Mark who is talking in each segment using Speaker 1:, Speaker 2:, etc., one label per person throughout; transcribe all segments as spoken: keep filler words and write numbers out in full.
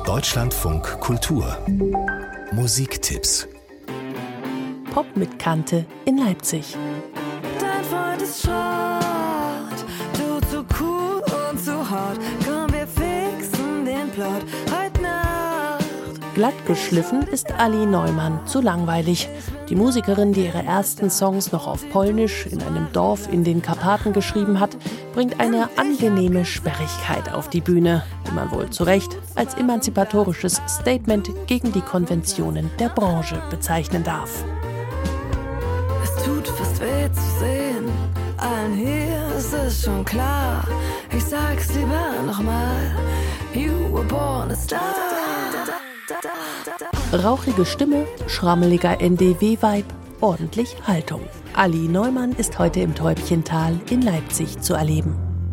Speaker 1: Deutschlandfunk Kultur Musiktipps.
Speaker 2: Pop mit Kante in Leipzig.
Speaker 3: Dein Freund ist Schrott, du zu cool und zu hart. Komm, wir fixen den Plot heute Nacht.
Speaker 2: Glatt geschliffen ist Ali Neumann zu langweilig. Die Musikerin, die ihre ersten Songs noch auf Polnisch in einem Dorf in den Karpaten geschrieben hat, bringt eine angenehme Sperrigkeit auf die Bühne, die man wohl zu Recht als emanzipatorisches Statement gegen die Konventionen der Branche bezeichnen darf.
Speaker 3: Es tut fast weh zu sehen, allen hier ist es schon klar. Ich sag's lieber nochmal, you were born a star.
Speaker 2: Rauchige Stimme, schrammeliger N D W-Vibe, ordentlich Haltung. Ali Neumann ist heute im Täubchental in Leipzig zu erleben.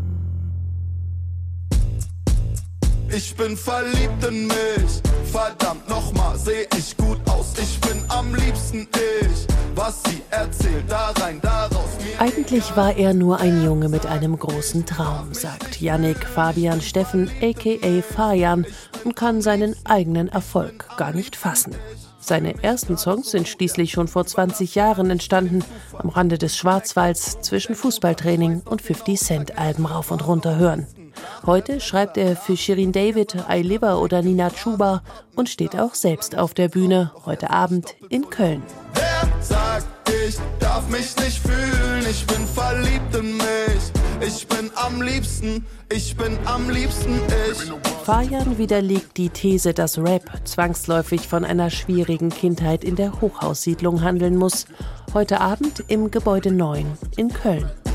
Speaker 4: Ich bin verliebt in mich, verdammt nochmal, seh ich gut aus. Ich bin am liebsten ich, was sie erzählt, da rein, da raus.
Speaker 2: Eigentlich war er nur ein Junge mit einem großen Traum, sagt Yannick Fabian Steffen aka Fajan und kann seinen eigenen Erfolg gar nicht fassen. Seine ersten Songs sind schließlich schon vor zwanzig Jahren entstanden, am Rande des Schwarzwalds zwischen Fußballtraining und fifty Cent Alben rauf und runter hören. Heute schreibt er für Shirin David, Ayliva oder Nina Chuba und steht auch selbst auf der Bühne, heute Abend in Köln.
Speaker 4: Wer sagt, ich darf mich nicht fühlen, ich bin verliebt in mich. Ich bin am liebsten, ich bin am liebsten ich.
Speaker 2: Fajan widerlegt die These, dass Rap zwangsläufig von einer schwierigen Kindheit in der Hochhaussiedlung handeln muss. Heute Abend im Gebäude neun in Köln.